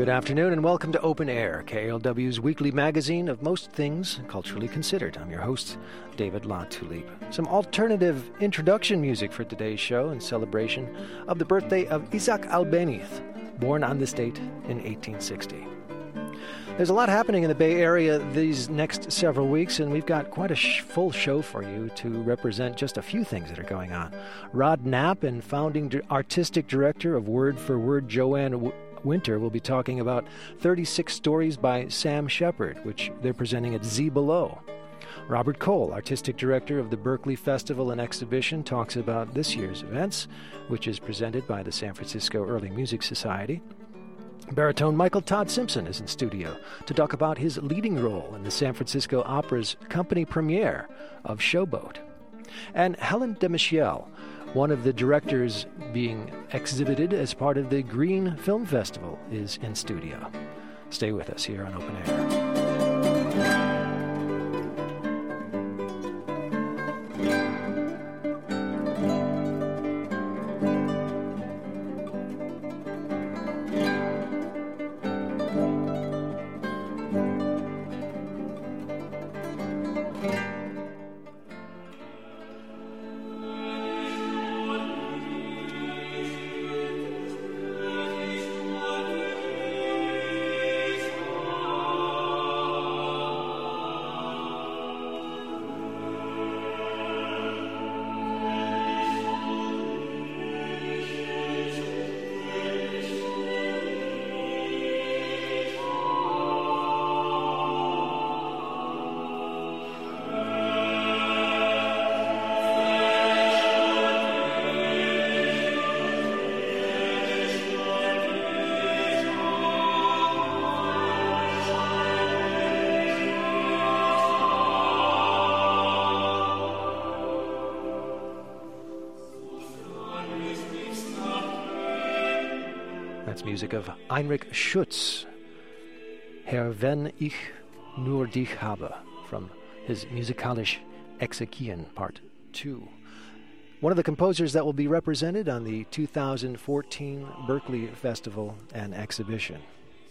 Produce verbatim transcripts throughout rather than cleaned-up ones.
Good afternoon and welcome to Open Air, K L W's weekly magazine of most things culturally considered. I'm your host, David LaTulippe. Some alternative introduction music for today's show in celebration of the birthday of Isaac Albéniz, born on this date in eighteen sixty. There's a lot happening in the Bay Area these next several weeks, and we've got quite a sh- full show for you to represent just a few things that are going on. Rod Knapp and founding di- artistic director of Word for Word, Joanne w- Winter, will be talking about thirty-six Stories by Sam Shepard, which they're presenting at Z Below. Robert Cole, artistic director of the Berkeley Festival and Exhibition, talks about this year's events, which is presented by the San Francisco Early Music Society. Baritone Michael Todd Simpson is in studio to talk about his leading role in the San Francisco Opera's company premiere of Showboat. And Helen DeMichiel, one of the directors being exhibited as part of the Green Film Festival, is in studio. Stay with us here on Open Air. That's music of Heinrich Schütz, Herr, wenn ich nur dich habe, from his Musikalisch Exequien, Part two. One of the composers that will be represented on the two thousand fourteen Berkeley Festival and Exhibition.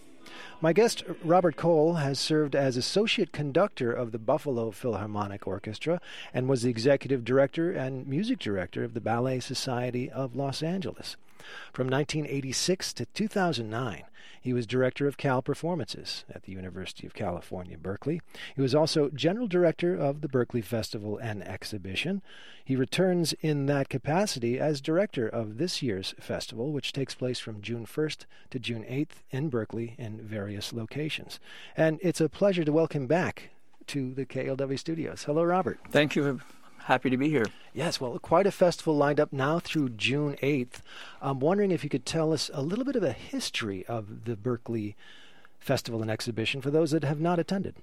My guest, Robert Cole, has served as associate conductor of the Buffalo Philharmonic Orchestra and was the executive director and music director of the Ballet Society of Los Angeles. From nineteen eighty-six to two thousand nine, he was director of Cal Performances at the University of California, Berkeley. He was also general director of the Berkeley Festival and Exhibition. He returns in that capacity as director of this year's festival, which takes place from June first to June eighth in Berkeley in various locations. And it's a pleasure to welcome back to the K L W studios. Hello, Robert. Thank you. Happy to be here. Yes, well, quite a festival lined up now through June eighth. I'm wondering if you could tell us a little bit of a history of the Berkeley Festival and Exhibition for those that have not attended.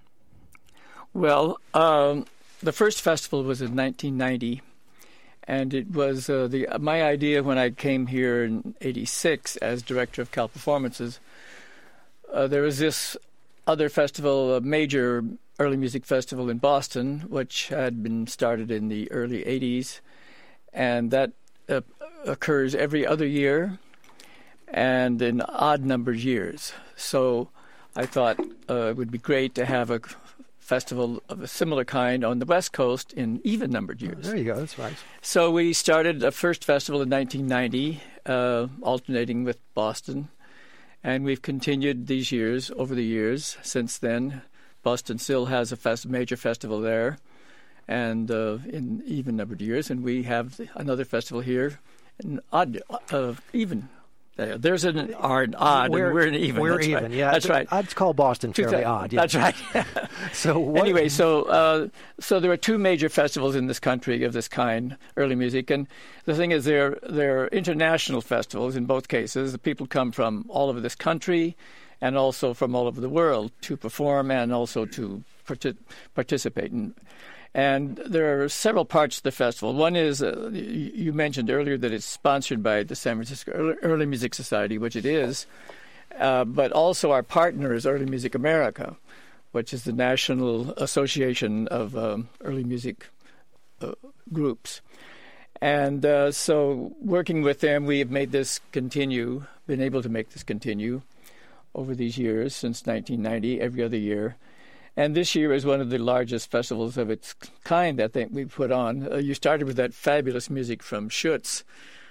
Well, um, the first festival was in nineteen ninety, and it was uh, the my idea when I came here in eighty-six as director of Cal Performances. Uh, there was this other festival, a major early music festival in Boston, which had been started in the early eighties, and that uh, occurs every other year and in odd-numbered years. So I thought uh, it would be great to have a festival of a similar kind on the West Coast in even-numbered years. Oh, there you go, that's right. So we started a first festival in nineteen ninety, uh, alternating with Boston, and we've continued these years, over the years, since then. Boston still has a fest- major festival there, and uh, in even-numbered years, and we have another festival here, in odd, uh, even. There's an odd, odd we're, and we're an even. We're that's even, right. yeah. That's right. I'd call Boston fairly odd. Yeah. That's right. so what, anyway, so uh, so there are two major festivals in this country of this kind, early music, and the thing is, they're they're international festivals in both cases. The people come from all over this country, and also from all over the world to perform and also to partic- participate in. And there are several parts to the festival. One is, uh, you mentioned earlier that it's sponsored by the San Francisco Early Music Society, which it is, uh, but also our partner is Early Music America, which is the National Association of um, Early Music uh, Groups. And uh, so working with them, we have made this continue, been able to make this continue over these years since nineteen ninety, every other year. And this year is one of the largest festivals of its kind, I think, we've put on. Uh, you started with that fabulous music from Schütz,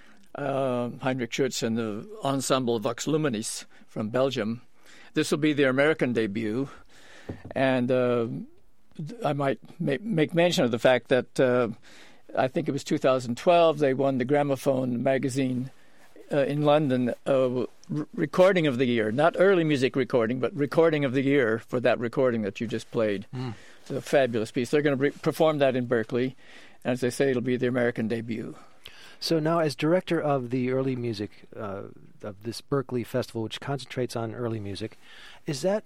uh, Heinrich Schütz and the ensemble Vox Luminis from Belgium. This will be their American debut. And uh, I might ma- make mention of the fact that uh, I think it was two thousand twelve, they won the Gramophone magazine uh, in London uh, r- recording of the year, not early music recording, but recording of the year for that recording that you just played. Mm. It's a fabulous piece. They're going to re- perform that in Berkeley, and as they say, it'll be their American debut. So now, as director of the early music, uh, of this Berkeley Festival, which concentrates on early music, is that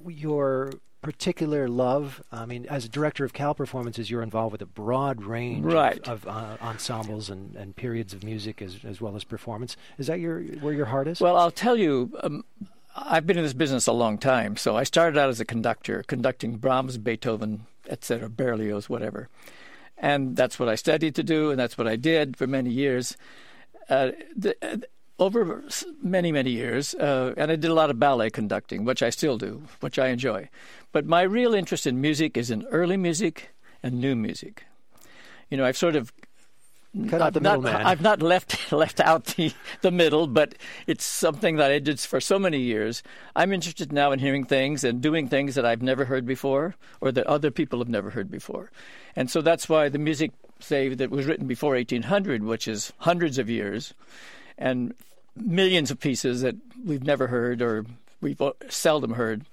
your particular love? I mean, as a director of Cal Performances, you're involved with a broad range right. of, of uh, ensembles and, and periods of music as, as well as performance. Is that your where your heart is? Well, I'll tell you, um, I've been in this business a long time. So I started out as a conductor, conducting Brahms, Beethoven, et cetera, Berlioz, whatever. And that's what I studied to do, and that's what I did for many years. Uh, the, uh, over many, many years, uh, and I did a lot of ballet conducting, which I still do, which I enjoy. But my real interest in music is in early music and new music. You know, I've sort of cut out the middleman. I've not left left out the, the middle, but it's something that I did for so many years. I'm interested now in hearing things and doing things that I've never heard before or that other people have never heard before. And so that's why the music, say, that was written before eighteen hundred, which is hundreds of years, and millions of pieces that we've never heard or we've seldom heard,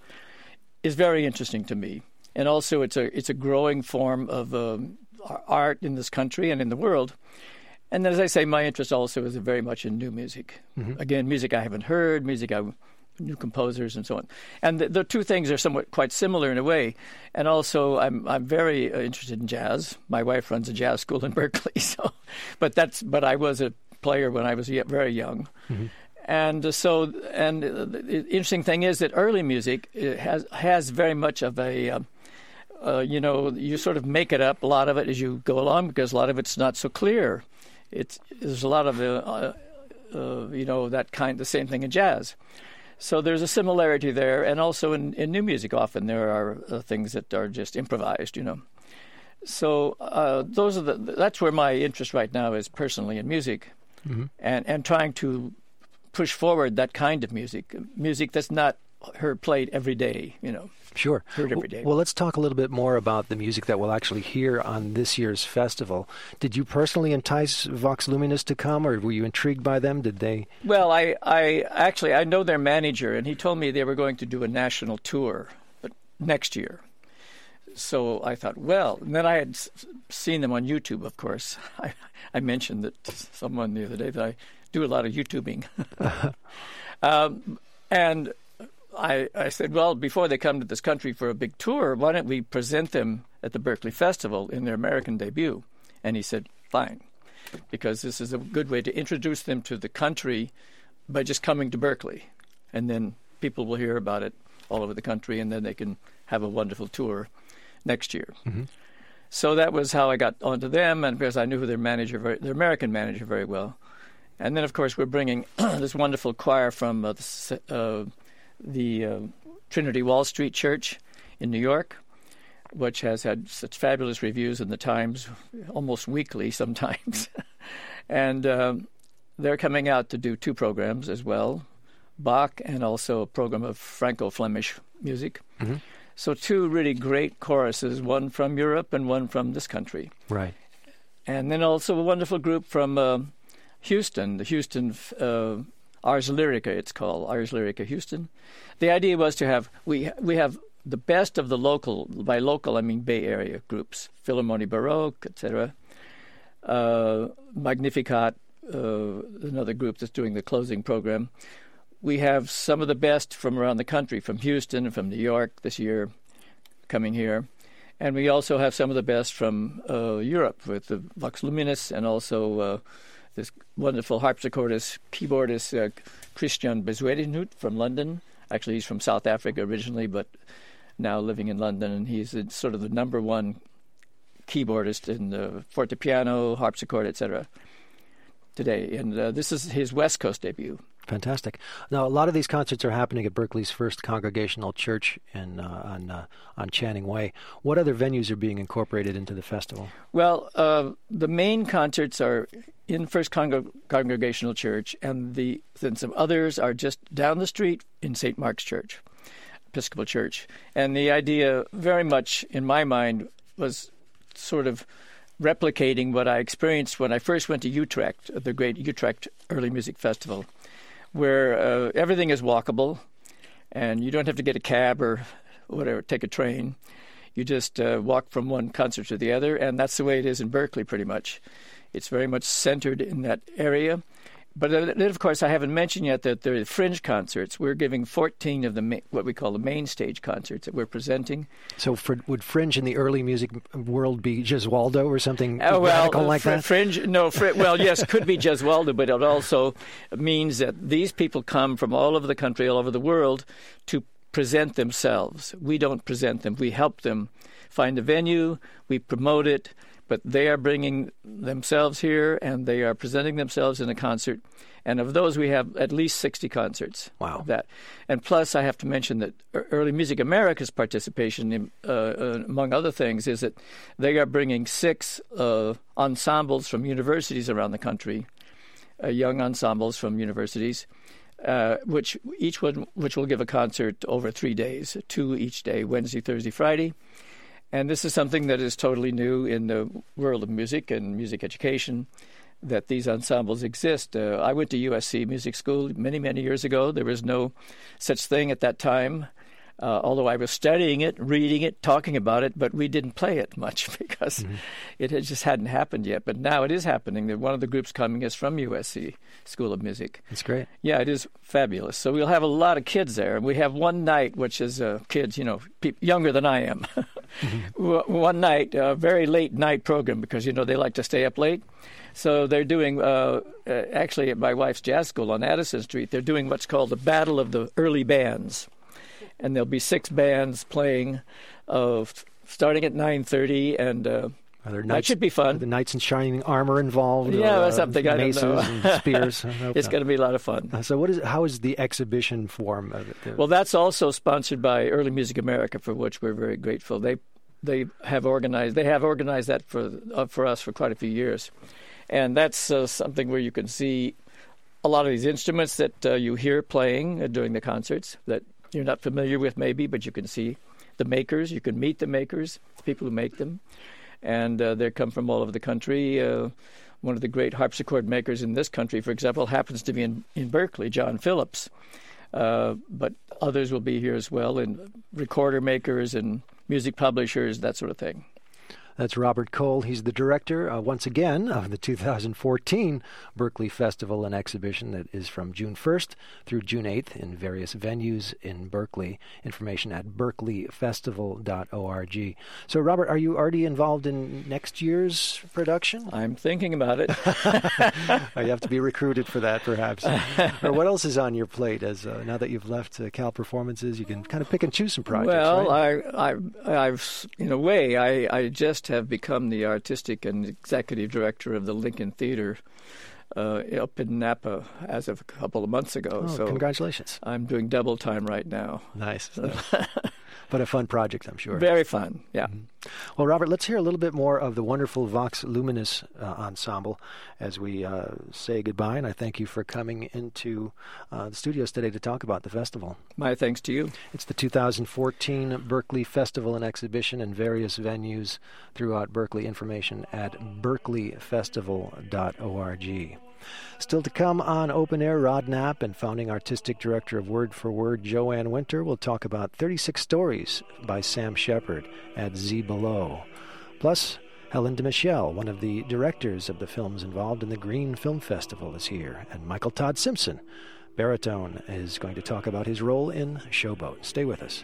is very interesting to me. And also it's a it's a growing form of um, art in this country and in the world. And then, as I say, my interest also is very much in new music. Mm-hmm. Again, music I haven't heard, music I, new composers and so on. And the, the two things are somewhat quite similar in a way. And also I'm I'm very uh, interested in jazz. My wife runs a jazz school in Berkeley, so but that's but I was a player when I was yet very young. Mm-hmm. And uh, so, and uh, the interesting thing is that early music it has has very much of a, uh, uh, you know, you sort of make it up, a lot of it as you go along, because a lot of it's not so clear. It's there's a lot of, uh, uh, uh, you know, that kind, the same thing in jazz. So there's a similarity there, and also in, in new music often there are uh, things that are just improvised, you know. So uh, those are the, that's where my interest right now is personally in music. Mm-hmm. and, and trying to push forward that kind of music, music that's not heard played every day, you know. Sure. Heard every day. Well, let's talk a little bit more about the music that we'll actually hear on this year's festival. Did you personally entice Vox Luminis to come, or were you intrigued by them? Did they? Well, I, I actually, I know their manager, and he told me they were going to do a national tour but next year. So I thought, well, and then I had seen them on YouTube, of course. I, I mentioned that to someone the other day that I do a lot of YouTubing. um, and I, I said, well, before they come to this country for a big tour, why don't we present them at the Berkeley Festival in their American debut? And he said, fine, because this is a good way to introduce them to the country by just coming to Berkeley. And then people will hear about it all over the country, and then they can have a wonderful tour next year. Mm-hmm. So that was how I got onto them, and because I knew their manager, very, their American manager, very well. And then, of course, we're bringing this wonderful choir from uh, the, uh, the uh, Trinity Wall Street Church in New York, which has had such fabulous reviews in the Times, almost weekly sometimes. and um, they're coming out to do two programs as well, Bach and also a program of Franco-Flemish music. Mm-hmm. So two really great choruses, one from Europe and one from this country. Right. And then also a wonderful group from uh, Houston, the Houston uh, Ars Lyrica, it's called, Ars Lyrica Houston. The idea was to have, we we have the best of the local, by local I mean Bay Area groups, Philharmonie Baroque, et cetera, uh, Magnificat, uh, another group that's doing the closing program. We have some of the best from around the country, from Houston and from New York this year, coming here. And we also have some of the best from uh, Europe with the Vox Luminis and also uh, this wonderful harpsichordist, keyboardist, uh, Christian Bezuidenhout from London. Actually, he's from South Africa originally, but now living in London. And he's uh, sort of the number one keyboardist in the fortepiano, harpsichord, et cetera today. And uh, this is his West Coast debut. Fantastic. Now, a lot of these concerts are happening at Berkeley's First Congregational Church in uh, on uh, on Channing Way. What other venues are being incorporated into the festival? Well, uh, the main concerts are in First Congre- Congregational Church, and the then some others are just down the street in Saint Mark's Church, Episcopal Church. And the idea, very much in my mind, was sort of replicating what I experienced when I first went to Utrecht, the great Utrecht Early Music Festival, where uh, everything is walkable, and you don't have to get a cab or whatever, take a train. You just uh, walk from one concert to the other, and that's the way it is in Berkeley pretty much. It's very much centered in that area. But then, of course, I haven't mentioned yet that there are fringe concerts. We're giving fourteen of the ma- what we call the main stage concerts that we're presenting. So for, would fringe in the early music world be Gesualdo or something uh, well, radical like fr- that? Fringe, no, fr- well, yes, could be Gesualdo, but it also means that these people come from all over the country, all over the world, to present themselves. We don't present them. We help them find a venue, we promote it, but they are bringing themselves here, and they are presenting themselves in a concert. And of those, we have at least sixty concerts. Wow. Of that. And plus, I have to mention that Early Music America's participation, in, uh, uh, among other things, is that they are bringing six uh, ensembles from universities around the country, uh, young ensembles from universities, uh, which each one which will give a concert over three days, two each day, Wednesday, Thursday, Friday. And this is something that is totally new in the world of music and music education, that these ensembles exist. Uh, I went to U S C Music School many, many years ago. There was no such thing at that time, uh, although I was studying it, reading it, talking about it, but we didn't play it much because mm-hmm. it had just hadn't happened yet. But now it is happening. One of the groups coming is from U S C School of Music. That's great. Yeah, it is fabulous. So we'll have a lot of kids there. We have one night, which is uh, kids, you know, pe- younger than I am. mm-hmm. One night, a very late night program because, you know, they like to stay up late. So they're doing, uh, uh, actually at my wife's jazz school on Addison Street, they're doing what's called the Battle of the Early Bands. And there'll be six bands playing uh, starting at nine thirty, and uh, are there that knights, should be fun. Are the knights in shining armor involved? Yeah, or, or something, uh, I don't maces know. and spears? It's going to be a lot of fun. Uh, so what is, how is the exhibition form of it? Well, that's also sponsored by Early Music America, for which we're very grateful. They they have organized they have organized that for uh, for us for quite a few years. And that's uh, something where you can see a lot of these instruments that uh, you hear playing uh, during the concerts that you're not familiar with maybe, but you can see the makers. You can meet the makers, the people who make them. And uh, they come from all over the country. Uh, one of the great harpsichord makers in this country, for example, happens to be in, in Berkeley, John Phillips. Uh, but others will be here as well, and recorder makers and music publishers, that sort of thing. That's Robert Cole. He's the director, uh, once again, of the two thousand fourteen Berkeley Festival and Exhibition that is from June first through June eighth in various venues in Berkeley. Information at berkeley festival dot org. So, Robert, are you already involved in next year's production? I'm thinking about it. You have to be recruited for that, perhaps. Or what else is on your plate? As uh, now that you've left uh, Cal Performances, you can kind of pick and choose some projects, well, right? I, I, I've, in a way, I, I just have become the artistic and executive director of the Lincoln Theater uh, up in Napa as of a couple of months ago. Oh, so congratulations. I'm doing double time right now. Nice. But a fun project, I'm sure. Very fun, yeah. Mm-hmm. Well, Robert, let's hear a little bit more of the wonderful Vox Luminis uh, ensemble as we uh, say goodbye. And I thank you for coming into uh, the studios today to talk about the festival. My thanks to you. It's the two thousand fourteen Berkeley Festival and Exhibition in various venues throughout Berkeley. Information at berkeley festival dot org. Still to come on Open Air, Rod Knapp and founding artistic director of Word for Word, Joanne Winter, will talk about thirty-six Stories by Sam Shepard at Z Below. Plus, Helen de Michel, one of the directors of the films involved in the Green Film Festival, is here. And Michael Todd Simpson, baritone, is going to talk about his role in Showboat. Stay with us.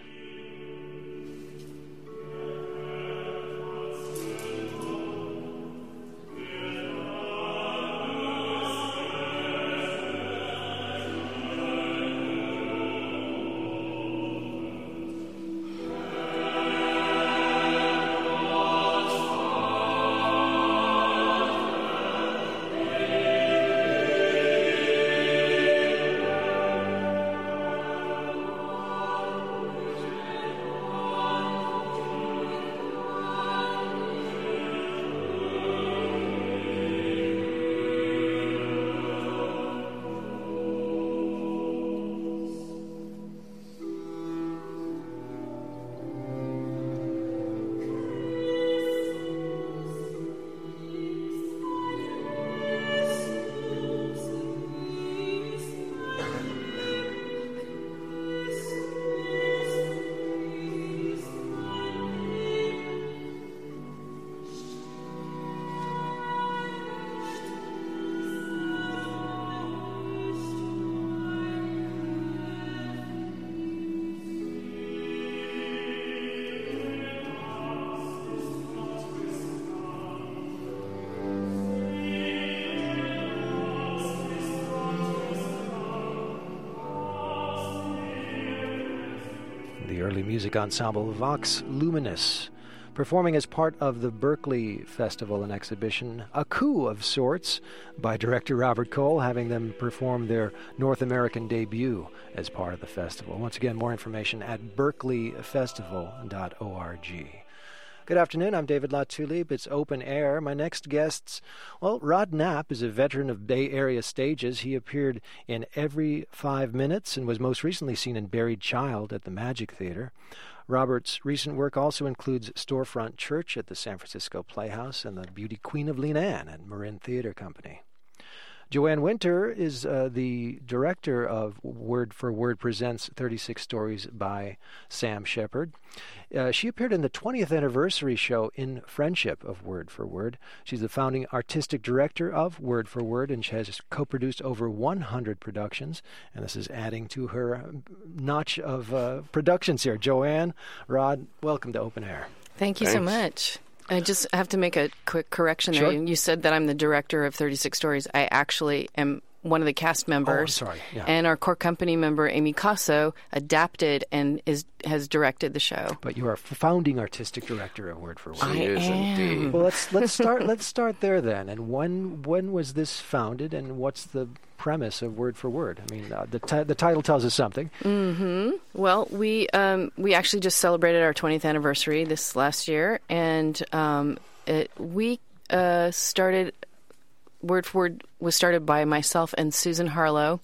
music ensemble Vox Luminis, performing as part of the Berkeley Festival and Exhibition, a coup of sorts by director Robert Cole, having them perform their North American debut as part of the festival. Once again, more information at berkeley festival dot org. Good afternoon, I'm David LaTulippe. It's Open Air. My next guests, well, Rod Knapp is a veteran of Bay Area stages. He appeared in Every Five Minutes and was most recently seen in Buried Child at the Magic Theater. Robert's recent work also includes Storefront Church at the San Francisco Playhouse and the Beauty Queen of Leenane at Marin Theater Company. Joanne Winter is uh, the director of Word for Word Presents thirty-six Stories by Sam Shepard. Uh, she appeared in the twentieth anniversary show In Friendship of Word for Word. She's the founding artistic director of Word for Word, and she has co-produced over one hundred productions, and this is adding to her notch of uh, productions here. Joanne, Rod, welcome to Open Air. Thank you Thanks. so much. I just have to make a quick correction Sure. there. You said that I'm the director of thirty-six Stories. I actually am one of the cast members. Oh, sorry. Yeah. And our core company member, Amy Casso, adapted and is has directed the show. But you are founding artistic director of Word for Word. I She is am. indeed. Well, let's let's start let's start there then. And when when was this founded, and what's the premise of Word for Word? I mean, uh, the ti- the title tells us something. Mm-hmm. Well, we um, we actually just celebrated our twentieth anniversary this last year, and um, it, we uh, started. Word for Word was started by myself and Susan Harlow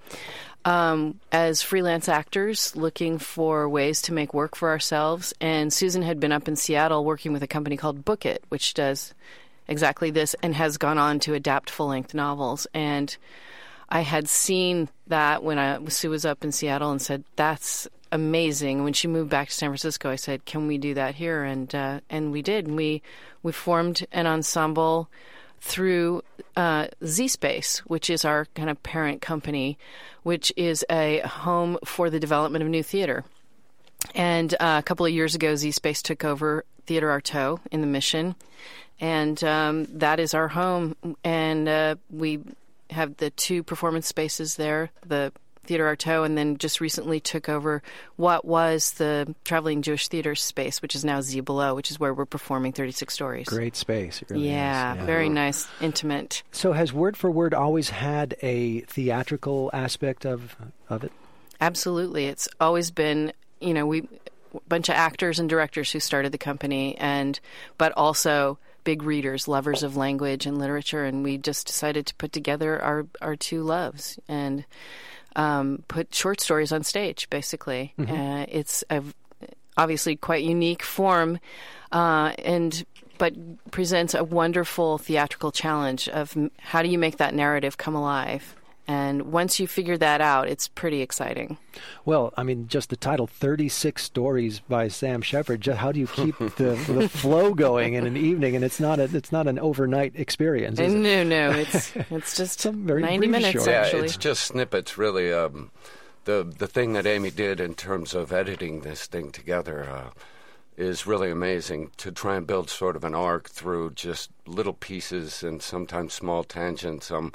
um, as freelance actors looking for ways to make work for ourselves. And Susan had been up in Seattle working with a company called Book It, which does exactly this and has gone on to adapt full-length novels. And I had seen that when I, Sue was up in Seattle and said, that's amazing. When she moved back to San Francisco, I said, can we do that here? And uh, and we did. And we, we formed an ensemble through uh, Z-Space, which is our kind of parent company, which is a home for the development of new theater. And uh, a couple of years ago, Z-Space took over Theater Artaud in the Mission, and um, that is our home. And uh, we have the two performance spaces there, the Theater Artaud, and then just recently took over what was the Traveling Jewish Theater space, which is now Z Below, which is where we're performing thirty-six Stories. Great space. It really yeah, is. Yeah, very nice, intimate. So has Word for Word always had a theatrical aspect of of it? Absolutely. It's always been, you know, we a bunch of actors and directors who started the company, and but also big readers, lovers of language and literature, and we just decided to put together our, our two loves and um, put short stories on stage, basically. Mm-hmm. Uh, it's a obviously quite unique form, uh, and but presents a wonderful theatrical challenge of how do you make that narrative come alive. And once you figure that out, it's pretty exciting. Well, I mean, just the title, thirty-six Stories by Sam Shepard, just how do you keep the, the flow going in an evening? And it's not a, it's not an overnight experience, is it? No, no, it's it's just Some very ninety brief minutes, short. Yeah, actually. it's just snippets, really. Um, the, the thing that Amy did in terms of editing this thing together uh, is really amazing, to try and build sort of an arc through just little pieces and sometimes small tangents. Um,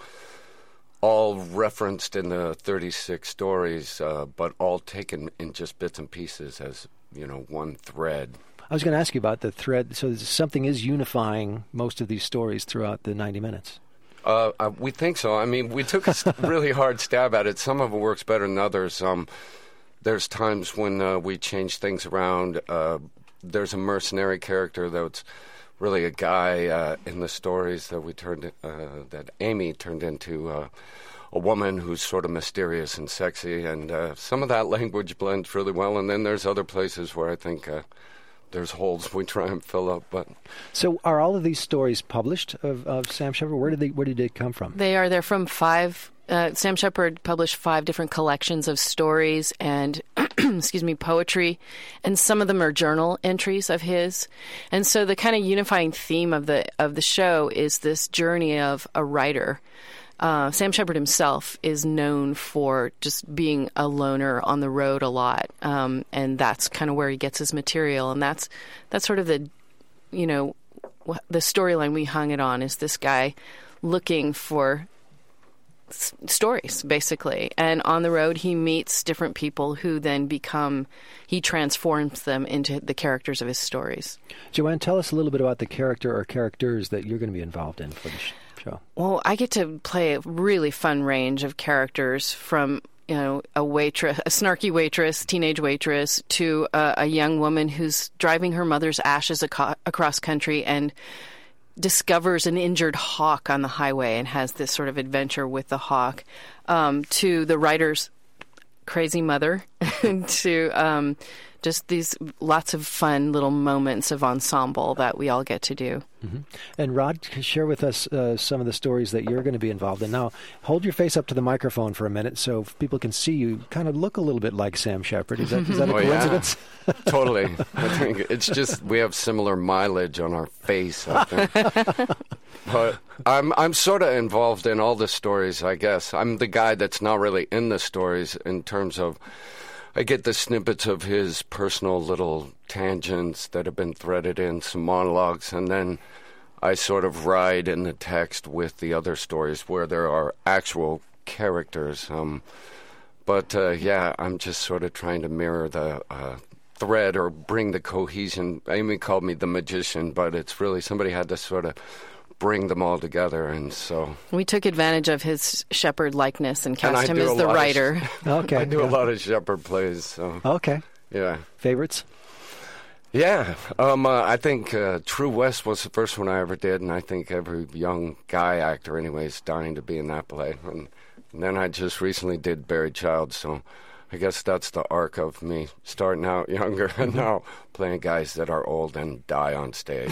all referenced in the thirty-six stories, uh, but all taken in just bits and pieces as, you know, one thread. I was going to ask you about the thread. So something is unifying most of these stories throughout the ninety minutes. Uh, uh, we think so. I mean, we took a really hard stab at it. Some of it works better than others. Um, there's times when uh, we change things around. Uh, there's a mercenary character that's really a guy uh, in the stories that we turned, uh, that Amy turned into uh, a woman who's sort of mysterious and sexy, and uh, some of that language blends really well. And then there's other places where I think uh, there's holes we try and fill up. But so, are all of these stories published of, of Sam Shepard? Where did they Where did they come from? They are. They're from five. Uh, Sam Shepard published five different collections of stories and, excuse me, poetry, and some of them are journal entries of his. And so the kind of unifying theme of the of the show is this journey of a writer. Uh, Sam Shepard himself is known for just being a loner on the road a lot, um, and that's kind of where he gets his material. And that's that's sort of the, you know, the storyline we hung it on is this guy looking for s- stories, basically. And on the road, he meets different people who then become, he transforms them into the characters of his stories. Joanne, tell us a little bit about the character or characters that you're going to be involved in for the sh- show. Well, I get to play a really fun range of characters, from you know a waitress, a snarky waitress, teenage waitress, to a, a young woman who's driving her mother's ashes aco- across country and discovers an injured hawk on the highway and has this sort of adventure with the hawk, um, to the writer's crazy mother, to um, just these lots of fun little moments of ensemble that we all get to do. Mm-hmm. And Rod, share with us uh, some of the stories that you're going to be involved in. Now, hold your face up to the microphone for a minute so people can see you kind of look a little bit like Sam Shepard. Is that, is that a Oh, coincidence? Yeah. Totally. I think it's just we have similar mileage on our face, I think. But I'm I'm sort of involved in all the stories, I guess. I'm the guy that's not really in the stories in terms of I get the snippets of his personal little tangents that have been threaded in, some monologues, and then I sort of ride in the text with the other stories where there are actual characters. Um, but, uh, yeah, I'm just sort of trying to mirror the uh, thread or bring the cohesion. Amy called me the magician, but it's really somebody had to sort of bring them all together, and so We took advantage of his Shepard likeness and cast And I him do as a the lot of writer. Okay. I do a lot of Shepard plays. So Okay. yeah, Favorites? yeah. Um, uh, I think uh, True West was the first one I ever did, and I think every young guy actor, anyway, is dying to be in that play. And, and then I just recently did Buried Child, so I guess that's the arc of me starting out younger and now playing guys that are old and die on stage.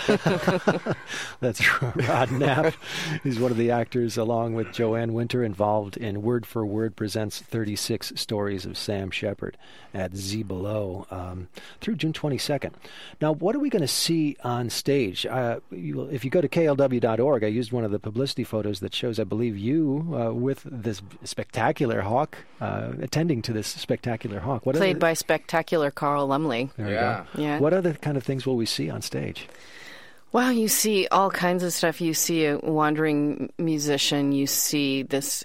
That's Rod Knapp. He's one of the actors, along with Joanne Winter, involved in Word for Word Presents thirty-six Stories of Sam Shepard at Z Below um, through June twenty-second. Now, what are we going to see on stage? Uh, you, if you go to K L W dot org, I used one of the publicity photos that shows, I believe, you uh, with this spectacular hawk, uh, attending to this spectacular hawk. What Played are the, by spectacular Carl Lumley. There we Yeah. go. Yeah. What other kind of things will we see on stage? Wow, you see all kinds of stuff. You see a wandering musician. You see this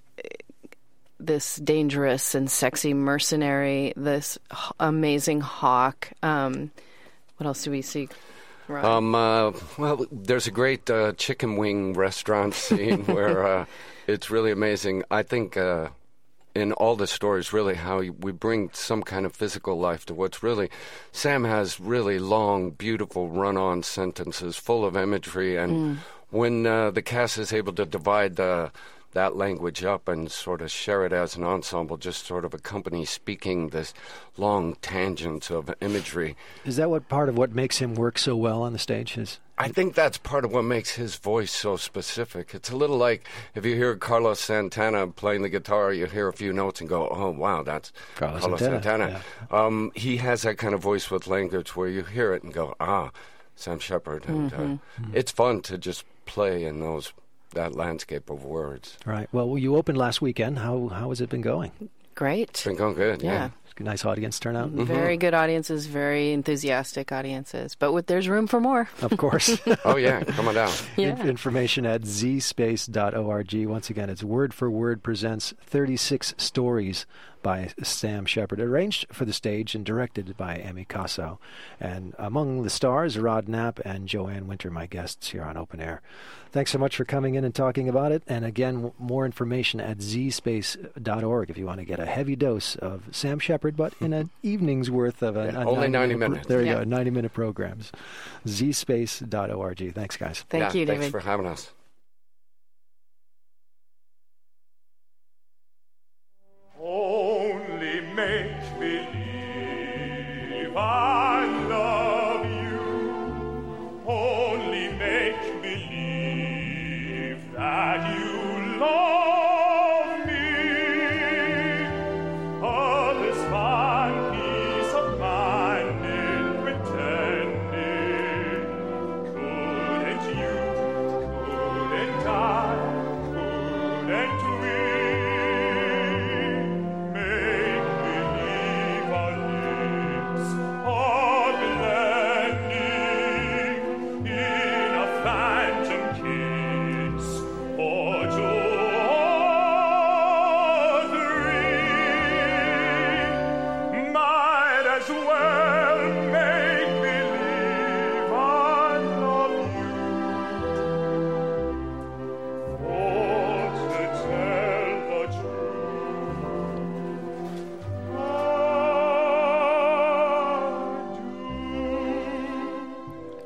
this dangerous and sexy mercenary. This h- amazing hawk. Um, what else do we see? Rod? Um, uh, well, there's a great uh, chicken wing restaurant scene where uh, it's really amazing. I think uh, in all the stories, really, how we bring some kind of physical life to what's really... Sam has really long, beautiful run-on sentences full of imagery, and mm. when uh, the cast is able to divide the... that language up and sort of share it as an ensemble, just sort of accompany speaking this long tangents of imagery. Is that what part of what makes him work so well on the stage is? I think that's part of what makes his voice so specific. It's a little like if you hear Carlos Santana playing the guitar, you hear a few notes and go, oh, wow, that's Carlos, Carlos Santana. Santana. Yeah. Um, he has that kind of voice with language where you hear it and go, ah, Sam Shepard. And Mm-hmm. uh, mm-hmm. It's fun to just play in those that landscape of words. Right. Well, you opened last weekend. How how has it been going? Great. It's been going good, yeah. Yeah. Nice audience turnout. Mm-hmm. Very good audiences, very enthusiastic audiences. But with, there's room for more. Of course. Oh, yeah. Come on down. Yeah. In- information at z space dot org. Once again, it's Word for Word Presents thirty-six Stories by Sam Shepard, arranged for the stage and directed by Amy Casso. And among the stars, Rod Knapp and Joanne Winter, my guests here on Open Air. Thanks so much for coming in and talking about it. And again, w- more information at z space dot org if you want to get a heavy dose of Sam Shepard, but in an evening's worth of a, Yeah, a only ninety pro- minutes. There you Yeah. go, ninety-minute programs. z space dot org. Thanks, guys. Thank yeah, you, thanks David. for having us. Only make believe I love you. Only make believe that you love me. Others find peace of mind in pretending. Couldn't you,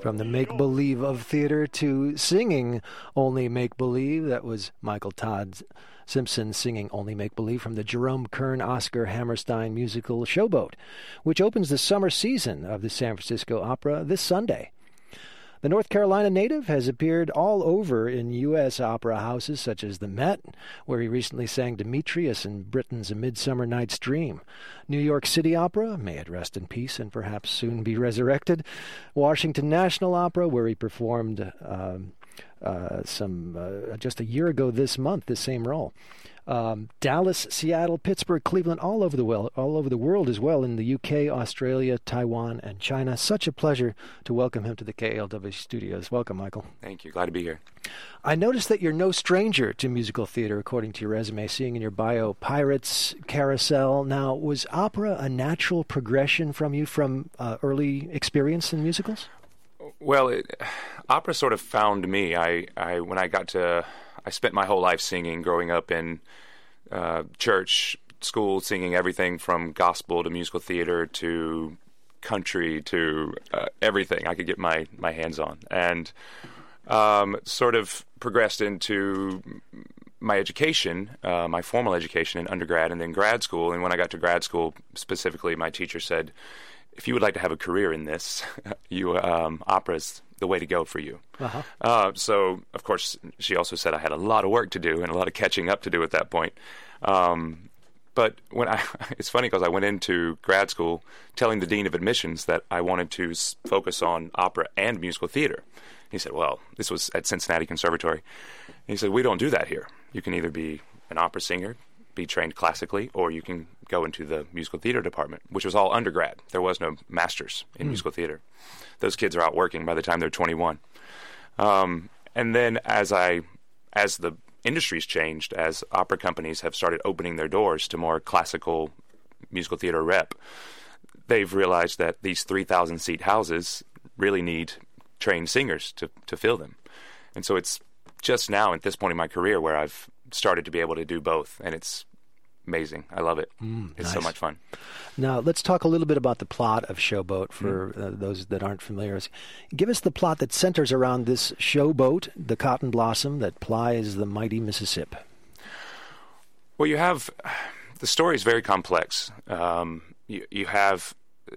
From the make-believe of theater to singing only make-believe, that was Michael Todd Simpson singing Only Make-Believe from the Jerome Kern Oscar Hammerstein musical Showboat, which opens the summer season of the San Francisco Opera this Sunday. The North Carolina native has appeared all over in U S opera houses such as the Met, where he recently sang Demetrius in Britain's A Midsummer Night's Dream. New York City Opera, may it rest in peace and perhaps soon be resurrected. Washington National Opera, where he performed um, uh, some uh, just a year ago this month, this same role. Um, Dallas, Seattle, Pittsburgh, Cleveland, all over the world, all over the world as well, in the U K, Australia, Taiwan, and China. Such a pleasure to welcome him to the K A L W studios. Welcome, Michael. Thank you. Glad to be here. I noticed that you're no stranger to musical theater, according to your resume, seeing in your bio Pirates, Carousel. Now, was opera a natural progression from you from uh, early experience in musicals? Well, it, opera sort of found me. I, I when I got to, I spent my whole life singing, growing up in uh, church, school, singing everything from gospel to musical theater to country to uh, everything I could get my, my hands on. And um, sort of progressed into my education, uh, my formal education in undergrad and then grad school. And when I got to grad school, specifically, my teacher said, if you would like to have a career in this, you um, opera's the way to go for you. Uh-huh. Uh, so, of course, she also said I had a lot of work to do and a lot of catching up to do at that point. Um, but when I, it's funny because I went into grad school telling the dean of admissions that I wanted to s- focus on opera and musical theater. He said, well, this was at Cincinnati Conservatory. He said, we don't do that here. You can either be an opera singer, be trained classically, or you can go into the musical theater department, which was all undergrad. There was no master's in mm. musical theater. Those kids are out working by the time they're twenty-one. Um, and then as I, as the industry's changed, as opera companies have started opening their doors to more classical musical theater rep, they've realized that these three thousand seat houses really need trained singers to, to fill them. And so it's just now at this point in my career where I've started to be able to do both, and it's amazing. I love it. Mm, it's nice. So much fun. Now, let's talk a little bit about the plot of Showboat for mm. uh, those that aren't familiar. Give us the plot that centers around this showboat, the cotton blossom that plies the mighty Mississippi. Well, you have, the story is very complex. Um, you, you have,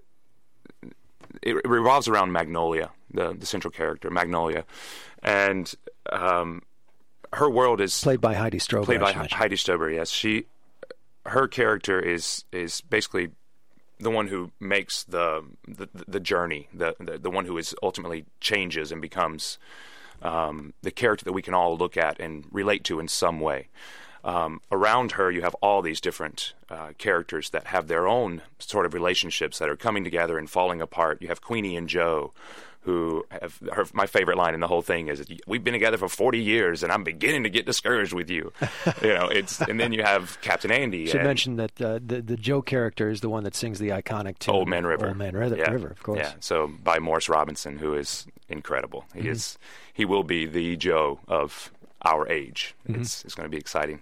it, it revolves around Magnolia, the, the central character, Magnolia. And um, her world is... Played by Heidi Strober. Played by Heidi Strober, yes. She... Her character is is basically the one who makes the the, the journey, the, the the one who is ultimately changes and becomes um, the character that we can all look at and relate to in some way. Um, around her, you have all these different uh, characters that have their own sort of relationships that are coming together and falling apart. You have Queenie and Joe, who have her, my favorite line in the whole thing is, "We've been together for forty years, and I'm beginning to get discouraged with you." You know, it's and then you have Captain Andy. Should mention that uh, the the Joe character is the one that sings the iconic tune, "Old Man River." Old Man River, yeah. River, of course. Yeah. So by Morris Robinson, who is incredible. He mm-hmm. is he will be the Joe of our age. Mm-hmm. It's it's going to be exciting.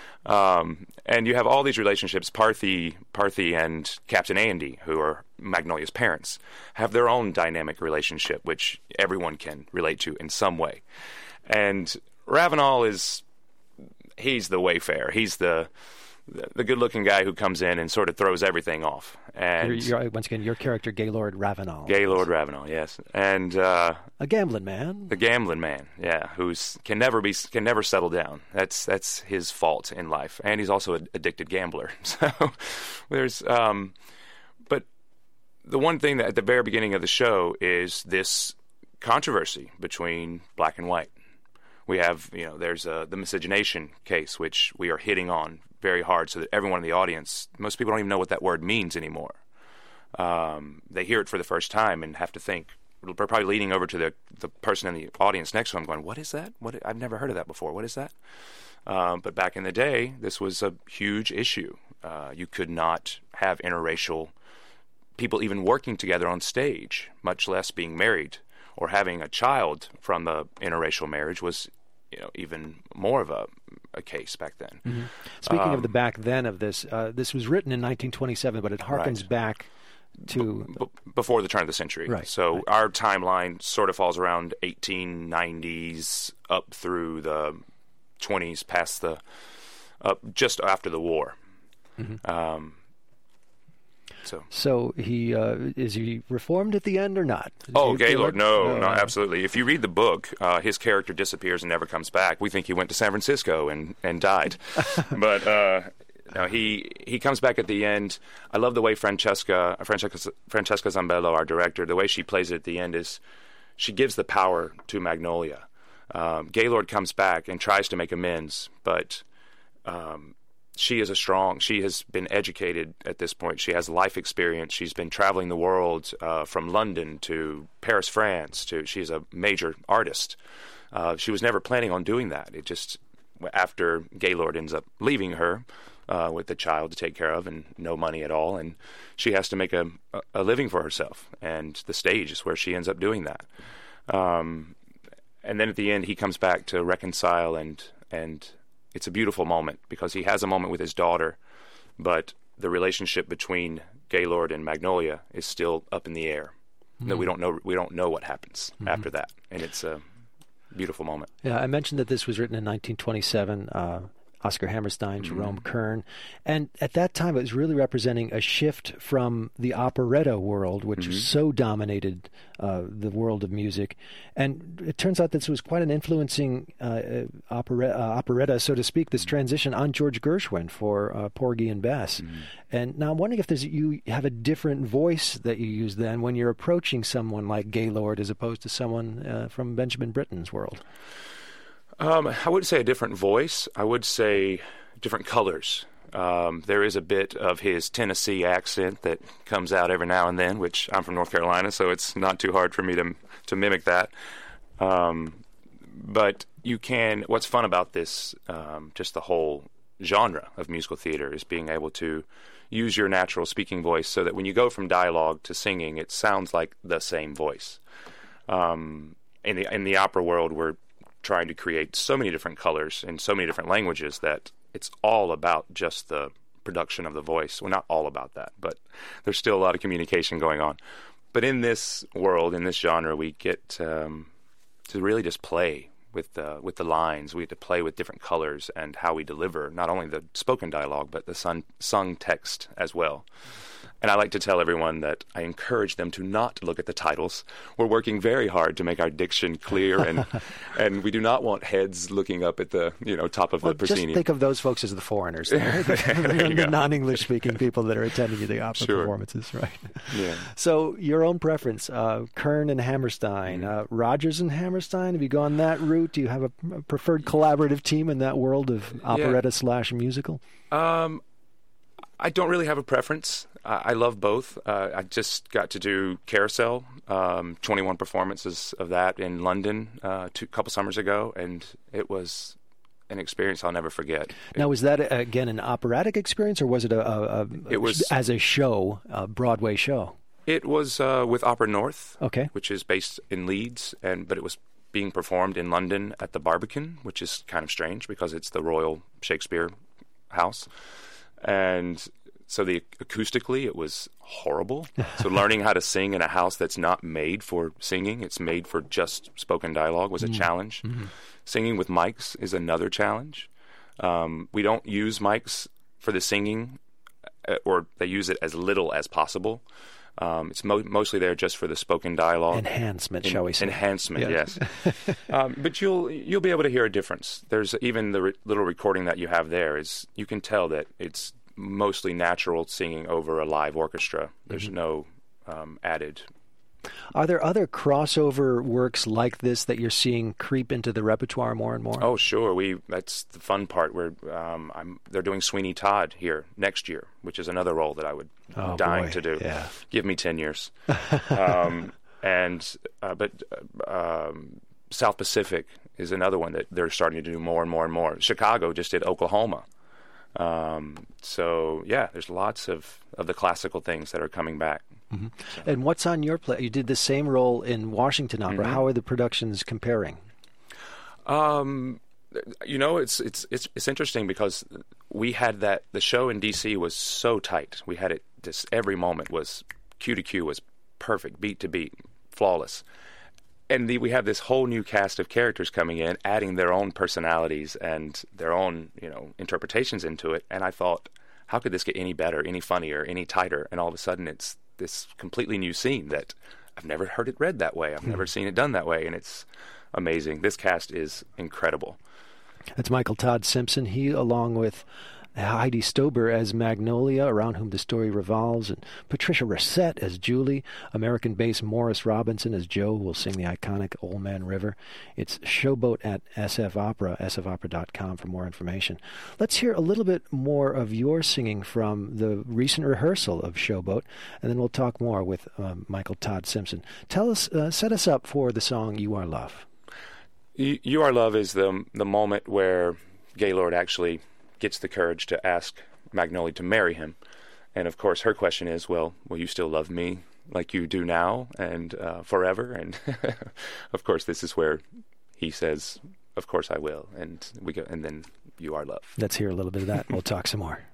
Um, and you have all these relationships. Parthy, Parthy and Captain Andy, who are Magnolia's parents, have their own dynamic relationship, which everyone can relate to in some way. And Ravenel is, he's the wayfarer. He's the the good-looking guy who comes in and sort of throws everything off. And you're, you're, once again, your character, Gaylord Ravenel. Gaylord Ravenel, yes, and uh, a gambling man. The gambling man, yeah, who's can never be can never settle down. That's that's his fault in life, and he's also an addicted gambler. So there's, um, but the one thing that at the very beginning of the show is this controversy between black and white. We have, you know, there's uh, the miscegenation case, which we are hitting on very hard so that everyone in the audience, most people don't even know what that word means anymore. Um, they hear it for the first time and have to think, they're probably leaning over to the, the person in the audience next to them going, what is that? What? I've never heard of that before. What is that? Um, but back in the day, this was a huge issue. Uh, you could not have interracial people even working together on stage, much less being married. Or having a child from the interracial marriage was, you know, even more of a, a case back then. Mm-hmm. Speaking um, of the back then of this, uh, this was written in nineteen twenty-seven, but it harkens right. back to b- before the turn of the century. Right, So right. our timeline sort of falls around eighteen nineties up through the twenties, past the up just after the war. Mm-hmm. Um, so. So he uh, is he reformed at the end or not? Is Oh, he- Gaylord, no, Uh, no, absolutely. If you read the book, uh, his character disappears and never comes back. We think he went to San Francisco and, and died. But uh, no, he he comes back at the end. I love the way Francesca, Francesca, Francesca Zambello, our director, the way she plays it at the end is she gives the power to Magnolia. Um, Gaylord comes back and tries to make amends, but um, she is a strong, she has been educated at this point. She has life experience. She's been traveling the world uh, from London to Paris, France. To She's a major artist. Uh, she was never planning on doing that. It just, after Gaylord ends up leaving her uh, with the child to take care of and no money at all, and she has to make a, a living for herself. And the stage is where she ends up doing that. Um, and then at the end, he comes back to reconcile, and and it's a beautiful moment because he has a moment with his daughter, but the relationship between Gaylord and Magnolia is still up in the air. Mm-hmm. No, we don't know. We don't know what happens mm-hmm. after that, and it's a beautiful moment. Yeah, I mentioned that this was written in nineteen twenty-seven. Uh, Oscar Hammerstein, Jerome mm-hmm. Kern. And at that time, it was really representing a shift from the operetta world, which mm-hmm. so dominated uh, the world of music. And it turns out this was quite an influencing uh, opera, uh, operetta, so to speak, this transition on George Gershwin for uh, Porgy and Bess. Mm-hmm. And now I'm wondering if there's, you have a different voice that you use then when you're approaching someone like Gaylord as opposed to someone uh, from Benjamin Britten's world. Um, I wouldn't say a different voice. I would say different colors. Um, there is a bit of his Tennessee accent that comes out every now and then, which I'm from North Carolina, so it's not too hard for me to to mimic that. Um, but you can. What's fun about this, um, just the whole genre of musical theater, is being able to use your natural speaking voice so that when you go from dialogue to singing, it sounds like the same voice. Um, in the in the opera world, we're trying to create so many different colors in so many different languages that it's all about just the production of the voice. Well, not all about that, but there's still a lot of communication going on. But in this world, in this genre, we get um, to really just play with the with the lines. We get to play with different colors and how we deliver not only the spoken dialogue but the sung, sung text as well. And I like to tell everyone that I encourage them to not look at the titles. We're working very hard to make our diction clear, and and we do not want heads looking up at the you know top of well, the proscenium. Just think of those folks as the foreigners, there. the, there the non-English speaking people that are attending the opera sure. performances, right? Yeah. So your own preference, uh, Kern and Hammerstein, mm-hmm. uh, Rodgers and Hammerstein. Have you gone that route? Do you have a preferred collaborative team in that world of operetta yeah. slash musical? Um. I don't really have a preference. Uh, I love both. Uh, I just got to do Carousel, um, twenty-one performances of that in London a uh, couple summers ago, and it was an experience I'll never forget. Now, was that, again, an operatic experience, or was it a, a, a it was, as a show, a Broadway show? It was uh, with Opera North, okay. which is based in Leeds, and but it was being performed in London at the Barbican, which is kind of strange because it's the Royal Shakespeare House. And so the acoustically, it was horrible. So learning how to sing in a house that's not made for singing, it's made for just spoken dialogue, was a mm. challenge. Mm-hmm. Singing with mics is another challenge. Um, we don't use mics for the singing, uh, or they use it as little as possible. Um, it's mo- mostly there just for the spoken dialogue. Enhancement, En- shall we say. Enhancement, yes. yes. um, but you'll you'll be able to hear a difference. There's even the re- little recording that you have there is you can tell that it's mostly natural singing over a live orchestra. There's mm-hmm. no um, added. Are there other crossover works like this that you're seeing creep into the repertoire more and more? Oh, sure. We that's the fun part. Where um, I'm, they're doing Sweeney Todd here next year, which is another role that I would oh, dying boy. to do. Yeah. Give me ten years. um, and uh, but uh, um, South Pacific is another one that they're starting to do more and more and more. Chicago just did Oklahoma. Um, so yeah, there's lots of, of the classical things that are coming back. Mm-hmm. So. And what's on your plate? You did the same role in Washington Opera. Mm-hmm. How are the productions comparing? Um, you know, it's it's it's it's interesting because we had that the show in D C was so tight. We had it just every moment was cue to cue was perfect, beat to beat, flawless. And the, we have this whole new cast of characters coming in, adding their own personalities and their own, you know, interpretations into it. And I thought, how could this get any better, any funnier, any tighter? And all of a sudden, it's this completely new scene that I've never heard it read that way. I've never seen it done that way, and it's amazing. This cast is incredible. That's Michael Todd Simpson. He, along with Heidi Stober as Magnolia, around whom the story revolves, and Patricia Racette as Julie, American-based Morris Robinson as Joe, who will sing the iconic Old Man River. It's Showboat at S F Opera, s f opera dot com for more information. Let's hear a little bit more of your singing from the recent rehearsal of Showboat, and then we'll talk more with um, Michael Todd Simpson. Tell us, uh, set us up for the song You Are Love. You, you Are Love is the the moment where Gaylord actually gets the courage to ask Magnolia to marry him. And of course her question is, well, will you still love me like you do now and uh, forever? And of course this is where he says, of course I will. And we go, and then You Are Love. Let's hear a little bit of that. We'll talk some more.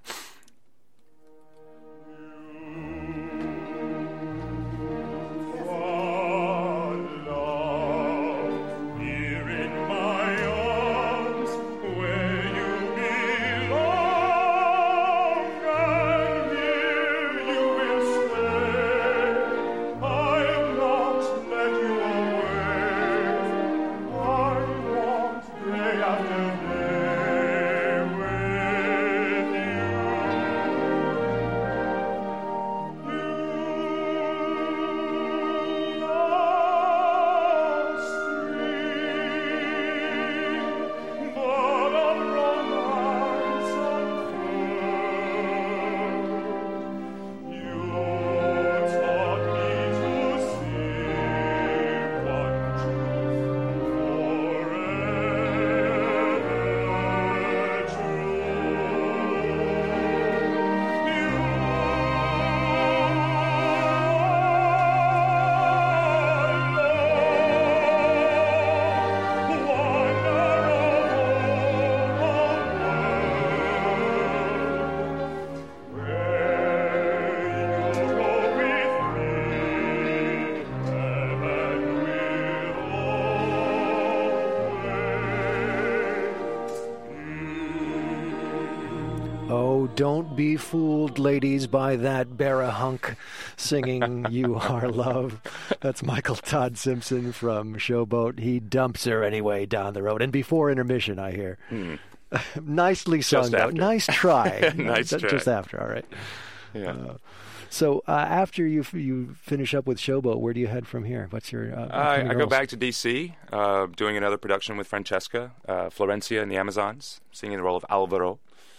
Don't be fooled, ladies, by that Barahunk singing You Are Love. That's Michael Todd Simpson from Showboat. He dumps her anyway down the road. And before intermission, I hear. Mm. Nicely sung, though. Nice try. nice try. Just after, all right. Yeah. Uh, so uh, after you you finish up with Showboat, where do you head from here? What's your uh, I, I go back to D C, uh, doing another production with Francesca, uh, Florencia in the Amazons, singing the role of Alvaro.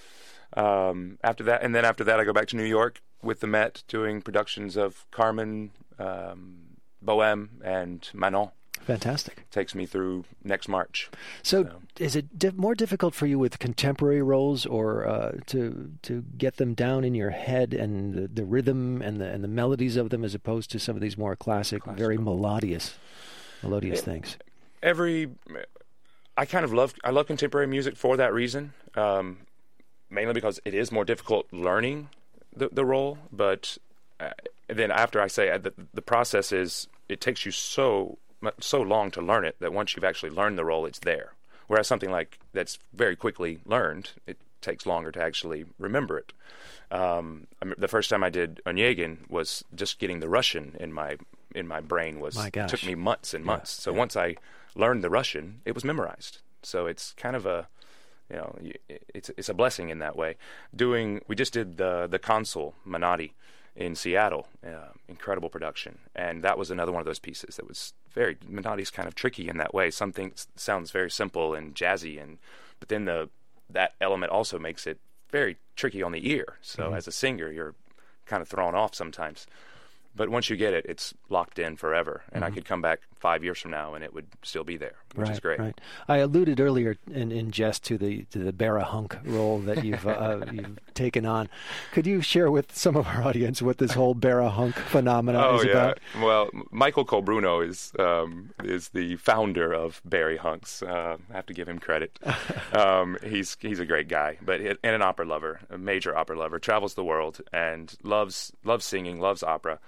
Um, after that, and then after that, I go back to New York with the Met, doing productions of Carmen, um, Bohème, and Manon. Fantastic. Takes me through next March. So, so. is it di- more difficult for you with contemporary roles, or uh, to to get them down in your head and the, the rhythm and the and the melodies of them, as opposed to some of these more classic, Classical. very melodious, melodious it, things? Every, I kind of love I love contemporary music for that reason. Um, Mainly because it is more difficult learning the, the role, but uh, then after I say uh, the, the process is, it takes you so so long to learn it that once you've actually learned the role, it's there. Whereas something like that's very quickly learned, it takes longer to actually remember it. Um, I mean, the first time I did Onegin was just getting the Russian in my in my brain was my gosh. took me months and months. Yeah, so yeah. once I learned the Russian, it was memorized. So it's kind of a You know, it's it's a blessing in that way. Doing, we just did the the Consul Menotti in Seattle, uh, incredible production, and that was another one of those pieces that was very Menotti's kind of tricky in that way. Something sounds very simple and jazzy, and but then the that element also makes it very tricky on the ear. So mm-hmm. as a singer, you're kind of thrown off sometimes. But once you get it, it's locked in forever. And mm-hmm. I could come back five years from now, and it would still be there, which right, is great. Right. I alluded earlier in, in jest to the to the Barahunk role that you've uh, you've taken on. Could you share with some of our audience what this whole Barahunk phenomenon oh, is yeah. about? Well, Michael Colbruno is um, is the founder of Barry Hunks. Uh, I have to give him credit. um, he's he's a great guy, but it, and an opera lover, a major opera lover. Travels the world and loves loves singing, loves opera.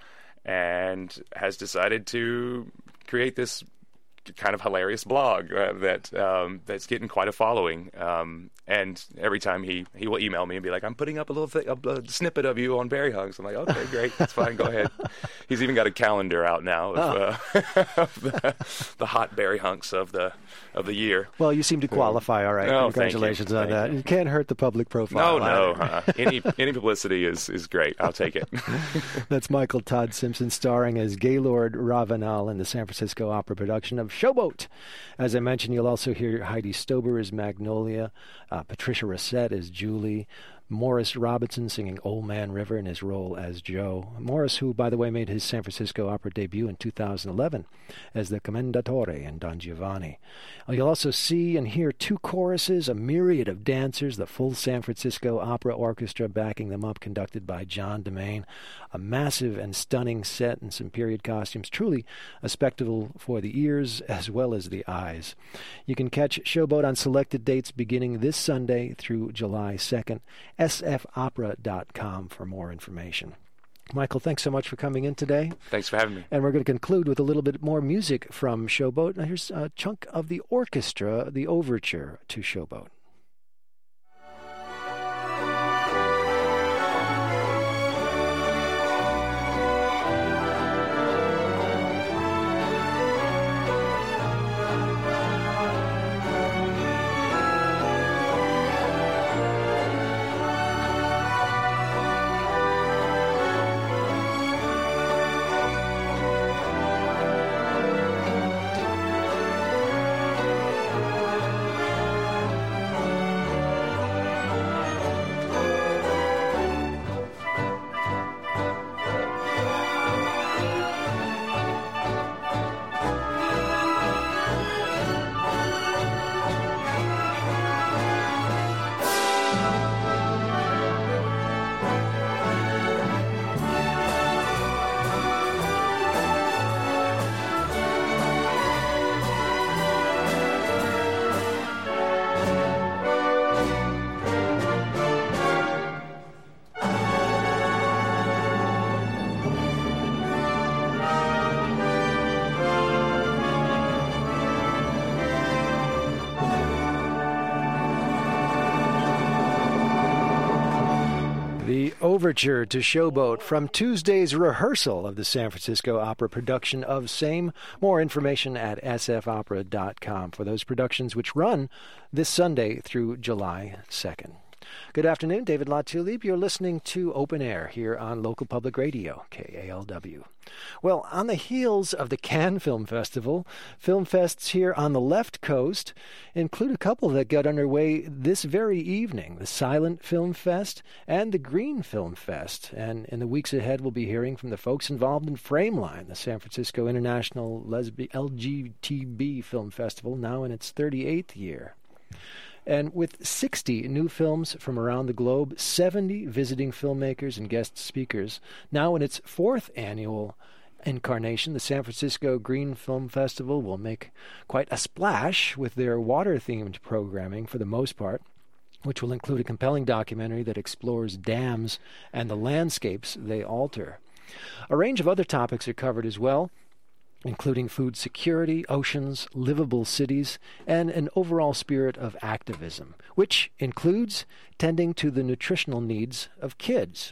and has decided to create this kind of hilarious blog uh, that um, that's getting quite a following. Um, and every time he, he will email me and be like, I'm putting up a little th- a, a snippet of you on Berry Hunks. I'm like, okay, great, that's fine, go ahead. He's even got a calendar out now of, oh. uh, of the, the hot Berry Hunks of the of the year. Well, you seem to qualify, all right. Oh, Congratulations thank on you. that. Thank you. You can't hurt the public profile. No, no. Uh, any any publicity is, is great. I'll take it. That's Michael Todd Simpson starring as Gaylord Ravenel in the San Francisco Opera production of Showboat. As I mentioned, you'll also hear Heidi Stober as Magnolia, uh, Patricia Racette as Julie, Morris Robinson singing Old Man River in his role as Joe. Morris, who, by the way, made his San Francisco Opera debut in two thousand eleven as the Commendatore in Don Giovanni. You'll also see and hear two choruses, a myriad of dancers, the full San Francisco Opera Orchestra backing them up, conducted by John DeMaine. A massive and stunning set and some period costumes. Truly a spectacle for the ears as well as the eyes. You can catch Showboat on selected dates beginning this Sunday through July second. S F opera dot com for more information. Michael, thanks so much for coming in today. Thanks for having me. And we're going to conclude with a little bit more music from Showboat. Now here's a chunk of the orchestra, the overture to Showboat. Overture to Showboat from Tuesday's rehearsal of the San Francisco Opera production of Same. More information at S F opera dot com for those productions which run this Sunday through July second. Good afternoon, David LaTulippe. You're listening to Open Air here on Local Public Radio, K A L W. Well, on the heels of the Cannes Film Festival, film fests here on the left coast include a couple that got underway this very evening, the Silent Film Fest and the Green Film Fest. And in the weeks ahead, we'll be hearing from the folks involved in Frameline, the San Francisco International Lesbi- L G B T B Film Festival, now in its thirty-eighth year. And with sixty new films from around the globe, seventy visiting filmmakers and guest speakers, now in its fourth annual incarnation, the San Francisco Green Film Festival will make quite a splash with their water-themed programming for the most part, which will include a compelling documentary that explores dams and the landscapes they alter. A range of other topics are covered as well, including food security, oceans, livable cities, and an overall spirit of activism, which includes tending to the nutritional needs of kids.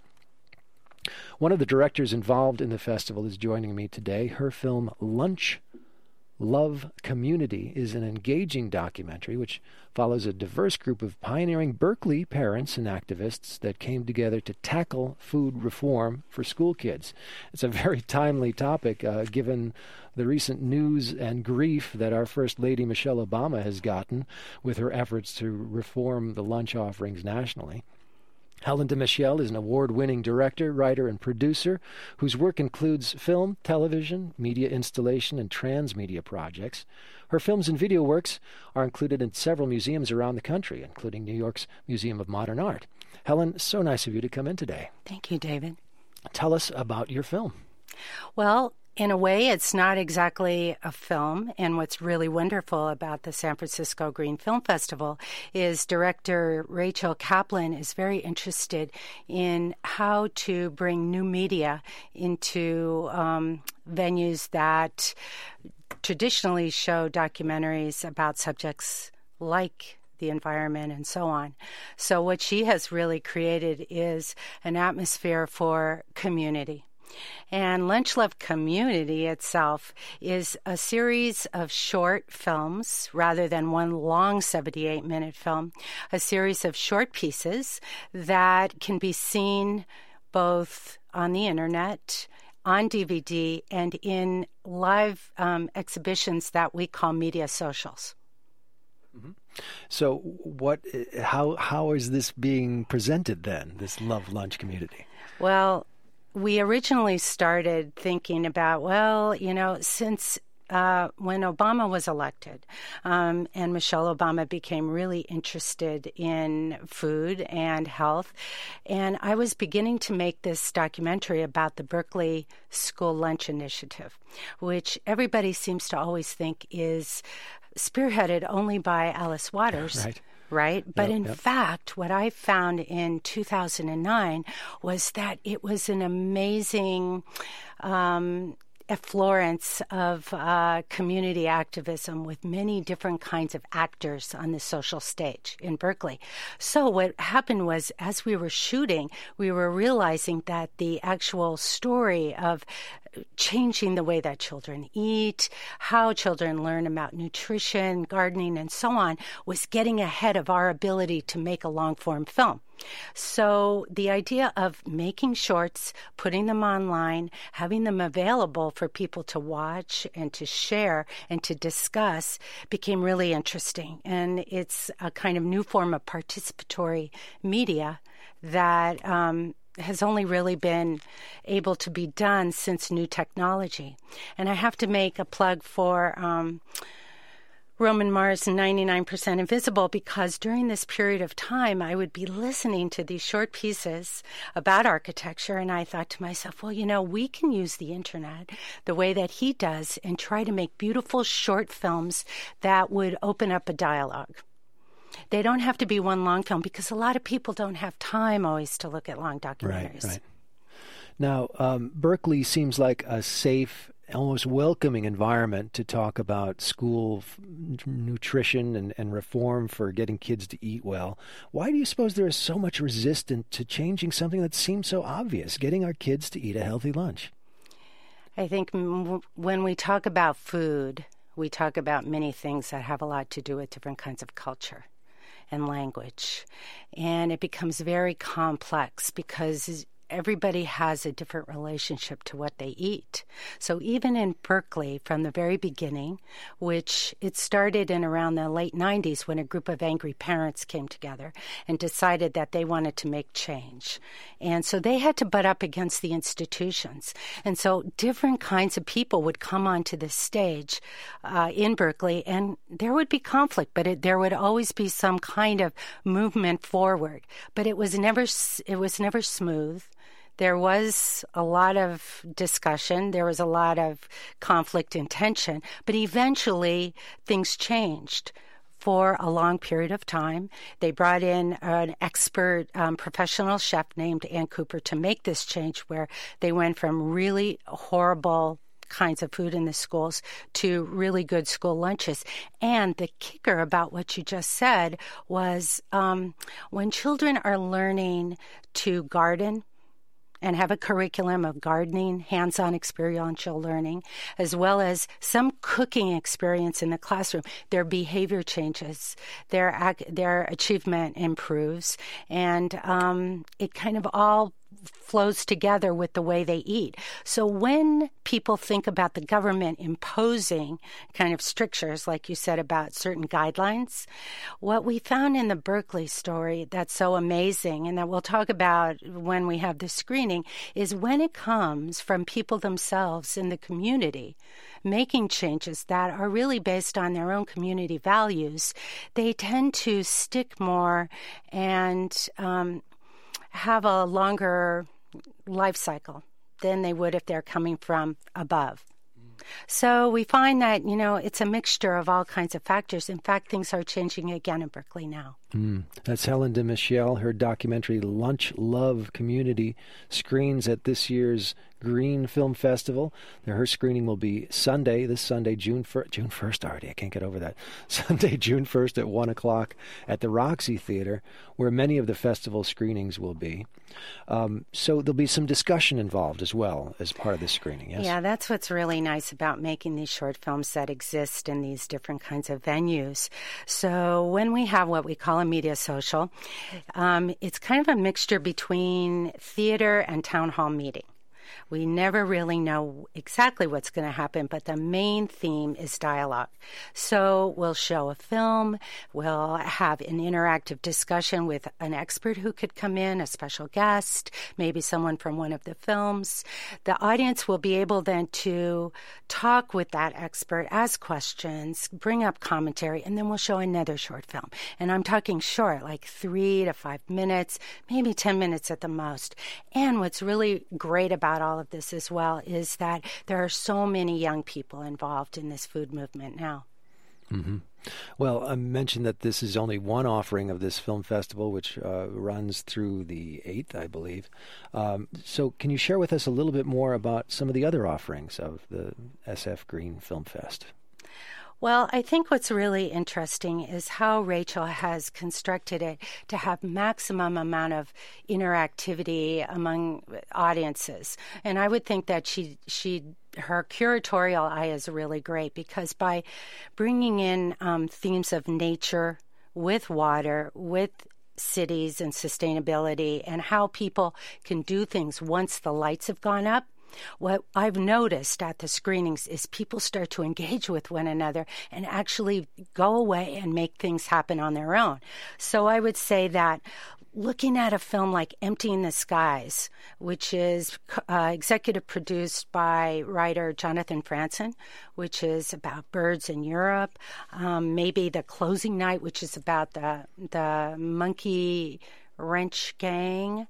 One of the directors involved in the festival is joining me today. Her film, Lunch, Love, Community, is an engaging documentary which follows a diverse group of pioneering Berkeley parents and activists that came together to tackle food reform for school kids. It's a very timely topic, uh, given the recent news and grief that our First Lady Michelle Obama has gotten with her efforts to reform the lunch offerings nationally. Helen DeMichele is an award-winning director, writer, and producer whose work includes film, television, media installation, and transmedia projects. Her films and video works are included in several museums around the country, including New York's Museum of Modern Art. Helen, so nice of you to come in today. Thank you, David. Tell us about your film. Well, In a way, it's not exactly a film, and what's really wonderful about the San Francisco Green Film Festival is director Rachel Kaplan is very interested in how to bring new media into um, venues that traditionally show documentaries about subjects like the environment and so on. So what she has really created is an atmosphere for community. And Lunch Love Community itself is a series of short films rather than one long seventy-eight minute film, a series of short pieces that can be seen both on the internet, on D V D, and in live um, exhibitions that we call media socials. Mm-hmm. So what, how, how is this being presented then, this Love Lunch Community? Well, we originally started thinking about, well, you know, since uh, when Obama was elected um, and Michelle Obama became really interested in food and health, and I was beginning to make this documentary about the Berkeley School Lunch Initiative, which everybody seems to always think is spearheaded only by Alice Waters. Right. Right? But yep, in yep. fact, what I found in two thousand nine was that it was an amazing um, effluence of uh, community activism with many different kinds of actors on the social stage in Berkeley. So what happened was, as we were shooting, we were realizing that the actual story of changing the way that children eat, how children learn about nutrition, gardening, and so on, was getting ahead of our ability to make a long-form film. So the idea of making shorts, putting them online, having them available for people to watch and to share and to discuss became really interesting. And it's a kind of new form of participatory media that um, has only really been able to be done since new technology. And I have to make a plug for um, Roman Mars and ninety-nine percent Invisible, because during this period of time, I would be listening to these short pieces about architecture, and I thought to myself, well, you know, we can use the internet the way that he does and try to make beautiful short films that would open up a dialogue. They don't have to be one long film because a lot of people don't have time always to look at long documentaries. Right, right. Now, um, Berkeley seems like a safe, almost welcoming environment to talk about school f- nutrition and, and reform for getting kids to eat well. Why do you suppose there is so much resistance to changing something that seems so obvious, getting our kids to eat a healthy lunch? I think m- when we talk about food, we talk about many things that have a lot to do with different kinds of culture and language. And it becomes very complex because everybody has a different relationship to what they eat. So even in Berkeley, from the very beginning, which it started in around the late nineties when a group of angry parents came together and decided that they wanted to make change. And so they had to butt up against the institutions. And so different kinds of people would come onto the stage uh, in Berkeley, and there would be conflict, but it, there would always be some kind of movement forward. But it was never it was never smooth. There was a lot of discussion. There was a lot of conflict and tension. But eventually, things changed for a long period of time. They brought in an expert um, professional chef named Ann Cooper to make this change, where they went from really horrible kinds of food in the schools to really good school lunches. And the kicker about what you just said was um, when children are learning to garden and have a curriculum of gardening, hands-on experiential learning, as well as some cooking experience in the classroom, their behavior changes, their their achievement improves, and um, it kind of all flows together with the way they eat. So when people think about the government imposing kind of strictures, like you said, about certain guidelines, what we found in the Berkeley story that's so amazing, and that we'll talk about when we have the screening, is when it comes from people themselves in the community making changes that are really based on their own community values, they tend to stick more and um, have a longer life cycle. than they would if they're coming from above. So we find that, you know, it's a mixture of all kinds of factors. In fact, things are changing again in Berkeley now. Mm. That's Helen DeMichele. Her documentary Lunch Love Community screens at this year's Green Film Festival. Her screening will be Sunday, this Sunday, June first. June first already. I can't get over that. Sunday, June first at one o'clock at the Roxy Theater, where many of the festival screenings will be. Um, so there'll be some discussion involved as well as part of this screening, yes? Yeah, that's what's really nice about making these short films that exist in these different kinds of venues. So when we have what we call a media social, um, it's kind of a mixture between theater and town hall meeting. We never really know exactly what's going to happen, but the main theme is dialogue. So we'll show a film, we'll have an interactive discussion with an expert who could come in, a special guest, maybe someone from one of the films. The audience will be able then to talk with that expert, ask questions, bring up commentary, and then we'll show another short film. And I'm talking short, like three to five minutes, maybe ten minutes at the most. And what's really great about all of this as well is that there are so many young people involved in this food movement now. Mm-hmm. Well, I mentioned that this is only one offering of this film festival, which uh, runs through the eighth, I believe. Um, so can you share with us a little bit more about some of the other offerings of the S F Green Film Fest? Well, I think what's really interesting is how Rachel has constructed it to have maximum amount of interactivity among audiences. And I would think that she she her curatorial eye is really great, because by bringing in um, themes of nature with water, with cities and sustainability, and how people can do things once the lights have gone up, what I've noticed at the screenings is people start to engage with one another and actually go away and make things happen on their own. So I would say that looking at a film like Emptying the Skies, which is uh, executive produced by writer Jonathan Franzen, which is about birds in Europe, um, maybe The Closing Night, which is about the the monkey wrench gang,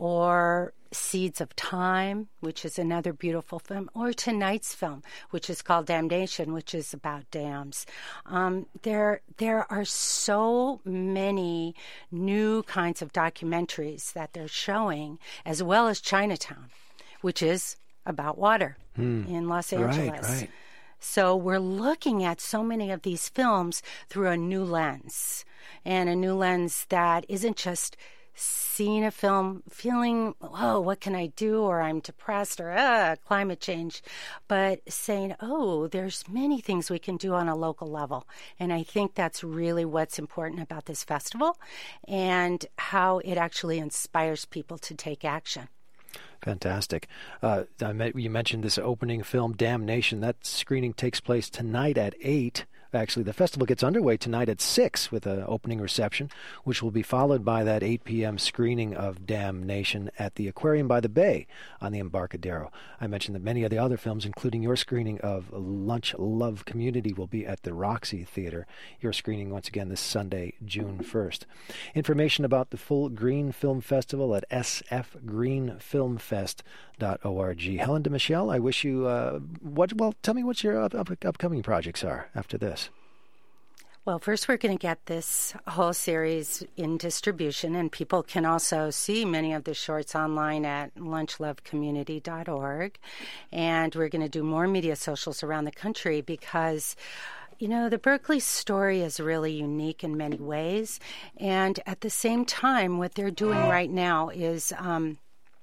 or Seeds of Time, which is another beautiful film, or tonight's film, which is called Damnation, which is about dams. Um, there, there are so many new kinds of documentaries that they're showing, as well as Chinatown, which is about water hmm. in Los Angeles. Right, right. So we're looking at so many of these films through a new lens, and a new lens that isn't just seeing a film, feeling, oh, what can I do? Or I'm depressed, or ah, climate change. But saying, oh, there's many things we can do on a local level. And I think that's really what's important about this festival, and how it actually inspires people to take action. Fantastic. Uh, I met, you mentioned this opening film, Damnation. That screening takes place tonight at eight. Actually, the festival gets underway tonight at six with an opening reception, which will be followed by that eight p.m. screening of Damnation at the Aquarium by the Bay on the Embarcadero. I mentioned that many of the other films, including your screening of Lunch Love Community, will be at the Roxy Theater. Your screening, once again, this Sunday, June first. Information about the full Green Film Festival at s f green film fest dot org. Helen DeMichele, I wish you, uh, what, well, tell me what your up, up, upcoming projects are after this. Well, first we're going to get this whole series in distribution, and people can also see many of the shorts online at lunch love community dot org. And we're going to do more media socials around the country, because you know, the Berkeley story is really unique in many ways. And at the same time, what they're doing right now is um,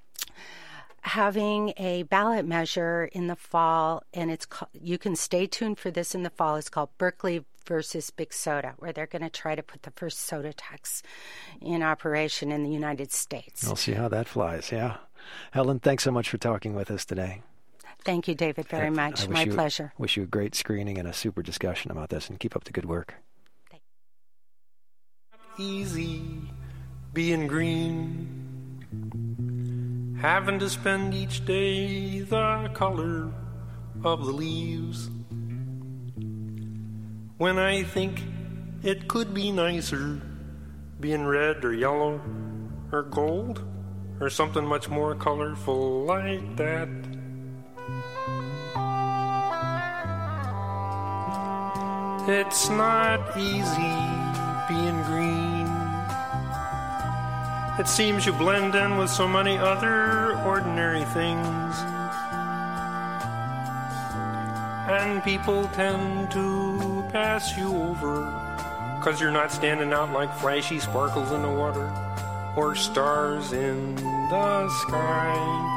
having a ballot measure in the fall, and it's you can stay tuned for this in the fall. It's called Berkeley versus Big Soda, where they're going to try to put the first soda tax in operation in the United States. We'll see how that flies, yeah. Helen, thanks so much for talking with us today. Thank you, David, very much. My you, pleasure. Wish you a great screening and a super discussion about this, and keep up the good work. Easy being green, having to spend each day the color of the leaves. When I think it could be nicer being red or yellow or gold or something much more colorful like that. It's not easy being green. It seems you blend in with so many other ordinary things, and people tend to pass you over, 'cause you're not standing out like flashy sparkles in the water or stars in the sky.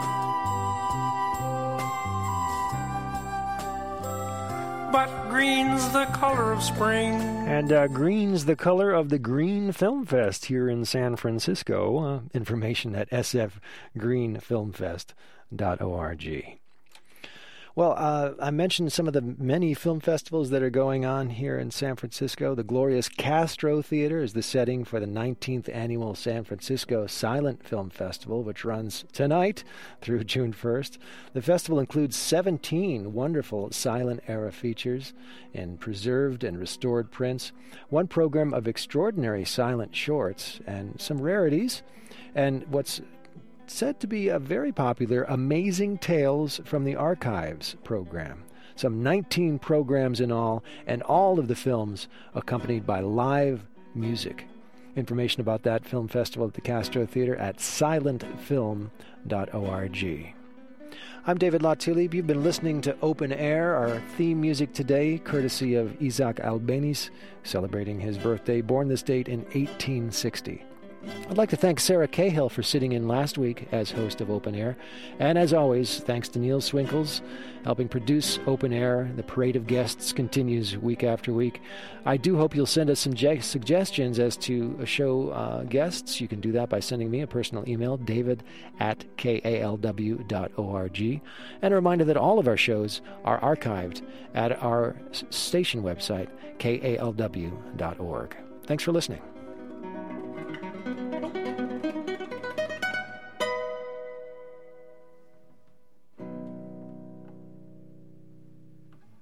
But green's the color of spring. And uh, green's the color of the Green Film Fest here in San Francisco. Uh, information at s f green film fest dot org. Well, uh, I mentioned some of the many film festivals that are going on here in San Francisco. The glorious Castro Theater is the setting for the nineteenth Annual San Francisco Silent Film Festival, which runs tonight through June first. The festival includes seventeen wonderful silent-era features in preserved and restored prints, one program of extraordinary silent shorts, and some rarities, and what's said to be a very popular Amazing Tales from the Archives program. Some nineteen programs in all, and all of the films accompanied by live music. Information about that film festival at the Castro Theater at silent film dot org. I'm David Latulip. You've been listening to Open Air, our theme music today, courtesy of Isaac Albeniz, celebrating his birthday, born this date in eighteen sixty. I'd like to thank Sarah Cahill for sitting in last week as host of Open Air. And as always, thanks to Neil Swinkles, helping produce Open Air. The parade of guests continues week after week. I do hope you'll send us some je- suggestions as to show uh, guests. You can do that by sending me a personal email, david at k a l w dot org. And a reminder that all of our shows are archived at our station website, k a l w dot org. Thanks for listening.